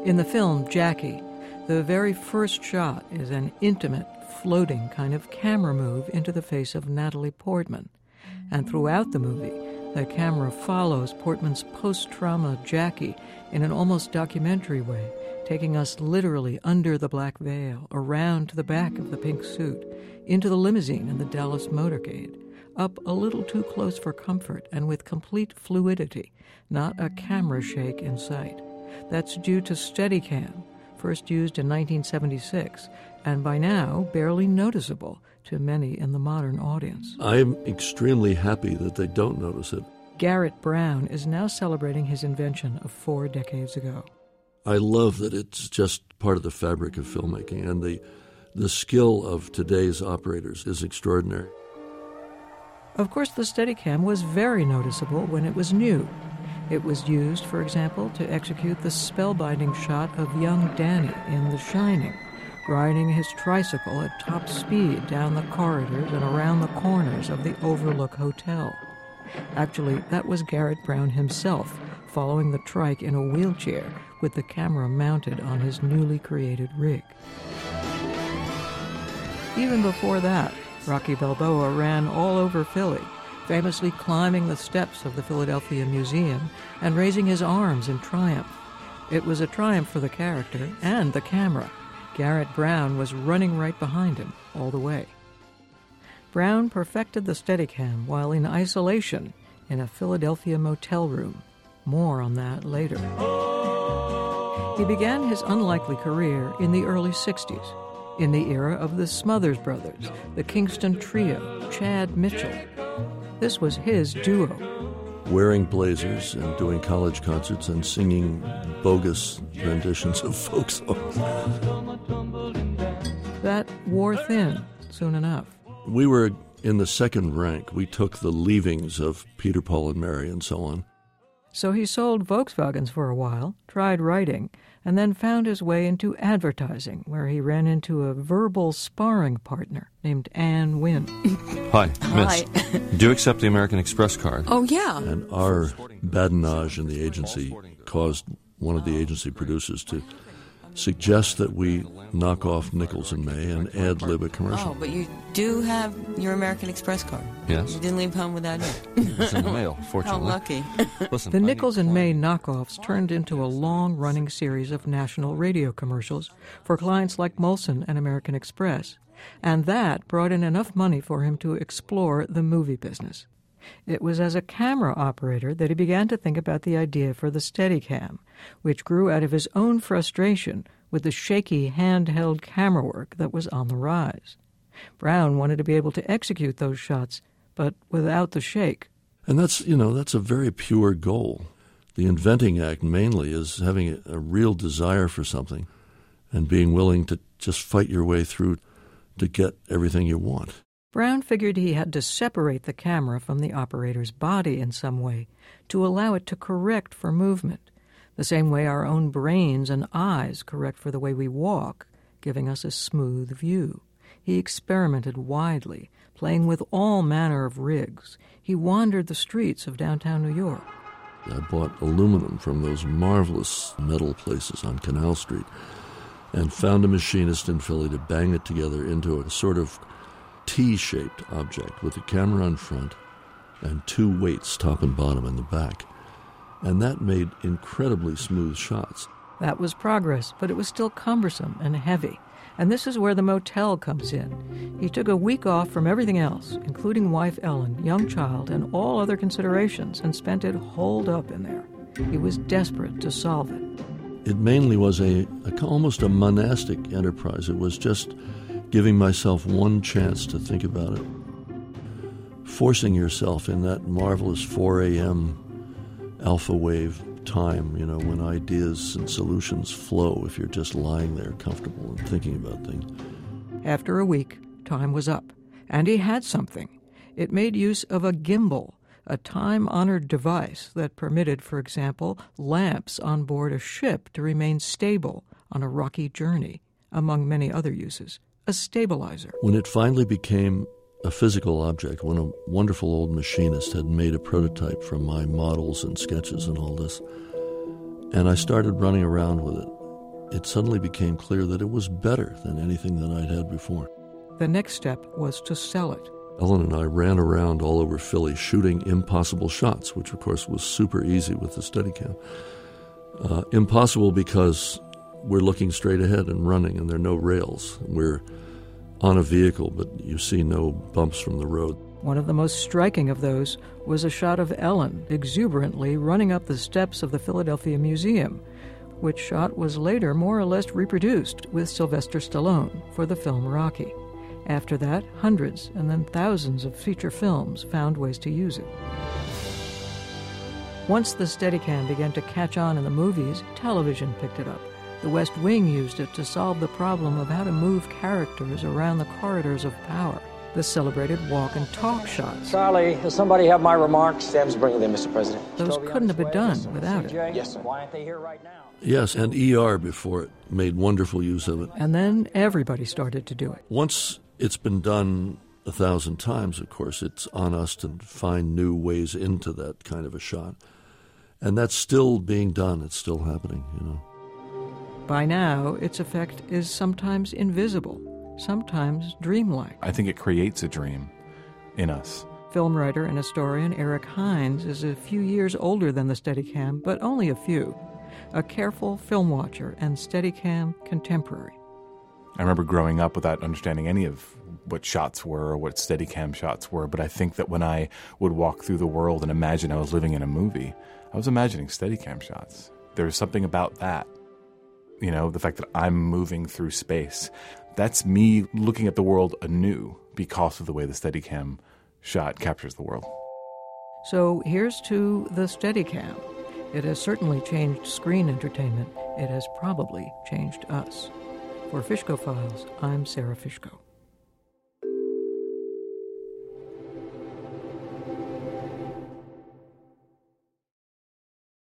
In the film Jackie, the very first shot is an intimate, floating kind of camera move into the face of Natalie Portman. And throughout the movie, the camera follows Portman's post-trauma Jackie in an almost documentary way, taking us literally under the black veil, around to the back of the pink suit, into the limousine in the Dallas motorcade, up a little too close for comfort and with complete fluidity, not a camera shake in sight. That's due to Steadicam, first used in 1976, and by now barely noticeable to many in the modern audience. I'm extremely happy that they don't notice it. Garrett Brown is now celebrating his invention of 4 decades ago. I love that it's just part of the fabric of filmmaking, and the skill of today's operators is extraordinary. Of course, the Steadicam was very noticeable when it was new. It was used, for example, to execute the spellbinding shot of young Danny in The Shining, riding his tricycle at top speed down the corridors and around the corners of the Overlook Hotel. Actually, that was Garrett Brown himself, following the trike in a wheelchair with the camera mounted on his newly created rig. Even before that, Rocky Balboa ran all over Philly, famously climbing the steps of the Philadelphia Museum and raising his arms in triumph. It was a triumph for the character and the camera. Garrett Brown was running right behind him all the way. Brown perfected the Steadicam while in isolation in a Philadelphia motel room. More on that later. He began his unlikely career in the early 60s, in the era of the Smothers Brothers, the Kingston Trio, Chad Mitchell. This was his duo. Wearing blazers and doing college concerts and singing bogus renditions of folk songs. That wore thin soon enough. We were in the second rank. We took the leavings of Peter, Paul, and Mary and so on. So he sold Volkswagens for a while, tried writing, and then found his way into advertising, where he ran into a verbal sparring partner named Ann Wynn. Hi, miss. Hi. Do you accept the American Express card? Oh, yeah. And our badinage in the agency caused one of the agency producers to suggest that we knock off Nichols and May and ad-lib a commercial. Oh, but you do have your American Express card. Yes. You didn't leave home without it. It's in the mail, How fortunately. lucky. Listen, The Nichols and May knockoffs turned into a long-running series of national radio commercials for clients like Molson and American Express, and that brought in enough money for him to explore the movie business. It was as a camera operator that he began to think about the idea for the Steadicam, which grew out of his own frustration with the shaky handheld camera work that was on the rise. Brown wanted to be able to execute those shots, but without the shake. And that's a very pure goal. The inventing act mainly is having a real desire for something and being willing to just fight your way through to get everything you want. Brown figured he had to separate the camera from the operator's body in some way to allow it to correct for movement, the same way our own brains and eyes correct for the way we walk, giving us a smooth view. He experimented widely, playing with all manner of rigs. He wandered the streets of downtown New York. I bought aluminum from those marvelous metal places on Canal Street and found a machinist in Philly to bang it together into a sort of T-shaped object with a camera on front and 2 weights, top and bottom, in the back. And that made incredibly smooth shots. That was progress, but it was still cumbersome and heavy. And this is where the motel comes in. He took a week off from everything else, including wife Ellen, young child, and all other considerations, and spent it holed up in there. He was desperate to solve it. It mainly was almost a monastic enterprise. It was just giving myself one chance to think about it. Forcing yourself in that marvelous 4 a.m. alpha wave time, when ideas and solutions flow if you're just lying there comfortable and thinking about things. After a week, time was up, and he had something. It made use of a gimbal, a time-honored device that permitted, for example, lamps on board a ship to remain stable on a rocky journey, among many other uses. A stabilizer. When it finally became a physical object, when a wonderful old machinist had made a prototype from my models and sketches and all this, and I started running around with it it suddenly became clear that it was better than anything that I'd had before. The next step was to sell it. Ellen and I ran around all over Philly shooting impossible shots, which of course was super easy with the Steadicam. Impossible because we're looking straight ahead and running, and there are no rails. We're on a vehicle, but you see no bumps from the road. One of the most striking of those was a shot of Ellen exuberantly running up the steps of the Philadelphia Museum, which shot was later more or less reproduced with Sylvester Stallone for the film Rocky. After that, hundreds and then thousands of feature films found ways to use it. Once the Steadicam began to catch on in the movies, television picked it up. The West Wing used it to solve the problem of how to move characters around the corridors of power. The celebrated walk and talk shots. Charlie, does somebody have my remarks? Sam's bringing them, Mr. President. Those couldn't have been done without it. Yes, sir. Why aren't they here right now? Yes, and ER before it made wonderful use of it. And then everybody started to do it. Once it's been done 1,000 times, of course, it's on us to find new ways into that kind of a shot. And that's still being done. It's still happening, you know. By now, its effect is sometimes invisible, sometimes dreamlike. I think it creates a dream in us. Film writer and historian Eric Hines is a few years older than the Steadicam, but only a few. A careful film watcher and Steadicam contemporary. I remember growing up without understanding any of what shots were or what Steadicam shots were, but I think that when I would walk through the world and imagine I was living in a movie, I was imagining Steadicam shots. There was something about that. You know, the fact that I'm moving through space. That's me looking at the world anew because of the way the Steadicam shot captures the world. So here's to the Steadicam. It has certainly changed screen entertainment. It has probably changed us. For Fishko Files, I'm Sarah Fishko.